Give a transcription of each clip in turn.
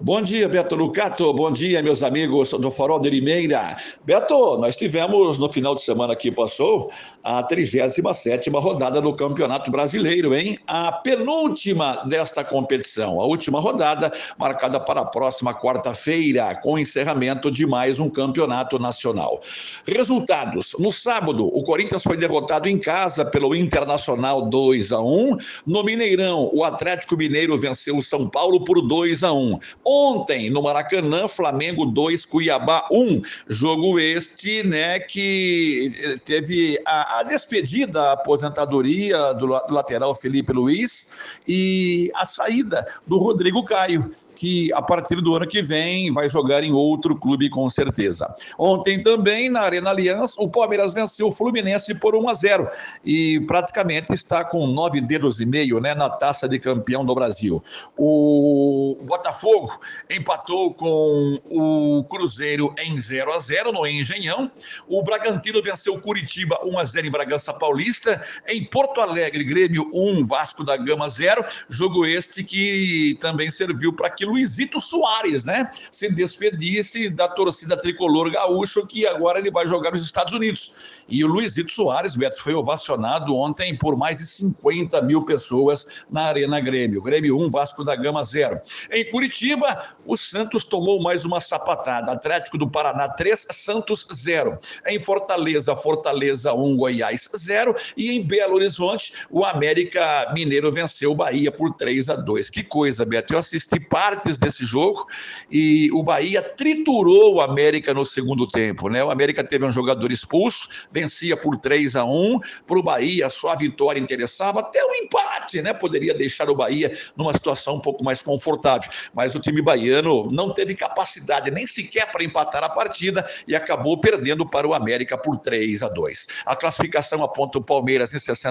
Bom dia, Beto Lucato. Bom dia, meus amigos do Farol de Limeira. Beto, nós tivemos no final de semana que passou a 37ª rodada do Campeonato Brasileiro, hein? A penúltima desta competição. A última rodada marcada para a próxima quarta-feira, com o encerramento de mais um campeonato nacional. Resultados. No sábado, o Corinthians foi derrotado em casa pelo Internacional 2-1. No Mineirão, o Atlético Mineiro venceu o São Paulo por 2-1. Ontem, no Maracanã, Flamengo 2, Cuiabá 1. Jogo este, né, que teve a despedida, a aposentadoria do lateral Felipe Luiz e a saída do Rodrigo Caio, que a partir do ano que vem vai jogar em outro clube com certeza. Ontem também, na Arena Allianz, o Palmeiras venceu o Fluminense por 1-0 e praticamente está com 9 dedos e meio, né, na taça de campeão do Brasil. O Botafogo empatou com o Cruzeiro em 0-0 no Engenhão. O Bragantino venceu o Curitiba 1-0 em Bragança Paulista. Em Porto Alegre, Grêmio 1, Vasco da Gama 0. Jogo este que também serviu para que Luizito Soares, né, se despedisse da torcida tricolor gaúcho, que agora ele vai jogar nos Estados Unidos. E o Luizito Soares, Beto, foi ovacionado ontem por mais de 50 mil pessoas na Arena Grêmio. Grêmio 1, Vasco da Gama 0. Em Curitiba, o Santos tomou mais uma sapatada. Atlético do Paraná 3, Santos 0. Em Fortaleza, Fortaleza 1, Goiás 0. E em Belo Horizonte, o América Mineiro venceu o Bahia por 3-2. Que coisa, Beto. Eu assisti partes desse jogo e o Bahia triturou o América no segundo tempo, né? O América teve um jogador expulso, vencia por 3-1. Para o Bahia, só a vitória interessava, até o empate, né? Poderia deixar o Bahia numa situação um pouco mais confortável, mas o time baiano não teve capacidade nem sequer para empatar a partida e acabou perdendo para o América por 3-2. A classificação aponta o Palmeiras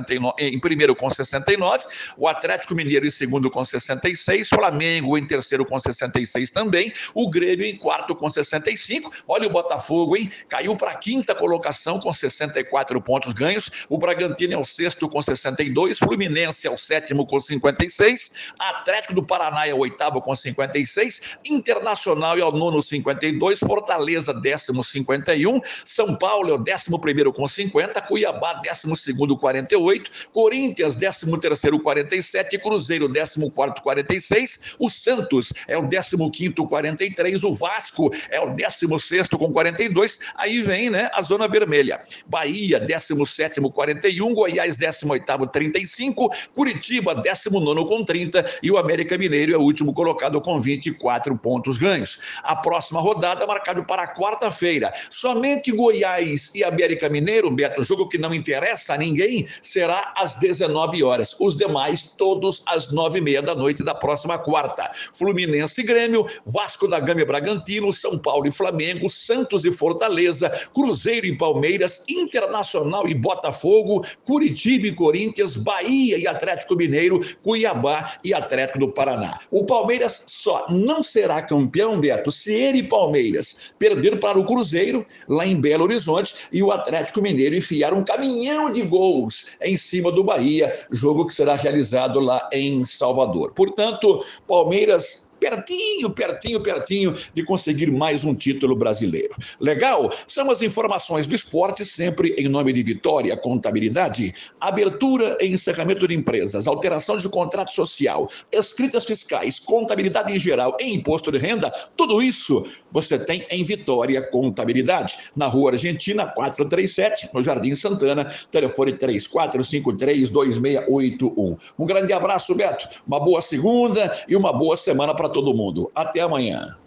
em primeiro com 69, o Atlético Mineiro em segundo com 66, Flamengo em terceiro com 66 também, o Grêmio em quarto com 65. Olha o Botafogo, hein? Caiu para a quinta colocação com 64 pontos ganhos. O Bragantino é o sexto com 62, Fluminense é o sétimo com 56, Atlético do Paraná é o oitavo com 56, Internacional é o nono 52, Fortaleza décimo 51, São Paulo é o 11º com 50, Cuiabá 12º 48, Corinthians 13º 47, Cruzeiro 14º 46, o Santos é o 15º 43, o Vasco é o 16º com 42, aí vem, né, a zona vermelha. Bahia 17º 41, Goiás 18º 35, Curitiba 19º com 30 e o América Mineiro é o último colocado com 24 pontos ganhos. A próxima rodada marcada para quarta-feira. Somente Goiás e América Mineiro, Beto, jogo que não interessa a ninguém, será às 19 horas. Os demais todos às 9h30 da noite da próxima quarta. Fluminense e Grêmio, Vasco da Gama e Bragantino, São Paulo e Flamengo, Santos e Fortaleza, Cruzeiro e Palmeiras, Internacional e Botafogo, Curitiba e Corinthians, Bahia e Atlético Mineiro, Cuiabá e Atlético do Paraná. O Palmeiras só não será campeão, Beto, se ele e Palmeiras perder para o Cruzeiro, lá em Belo Horizonte, e o Atlético Mineiro enfiar um caminhão de gols em cima do Bahia, jogo que será realizado lá em Salvador. Portanto, Palmeiras pertinho de conseguir mais um título brasileiro. Legal? São as informações do esporte, sempre em nome de Vitória Contabilidade. Abertura e encerramento de empresas, alteração de contrato social, escritas fiscais, contabilidade em geral e imposto de renda, tudo isso você tem em Vitória Contabilidade. Na Rua Argentina, 437, no Jardim Santana, telefone 3453-2681. Um grande abraço, Beto. Uma boa segunda e uma boa semana para todo mundo. Até amanhã.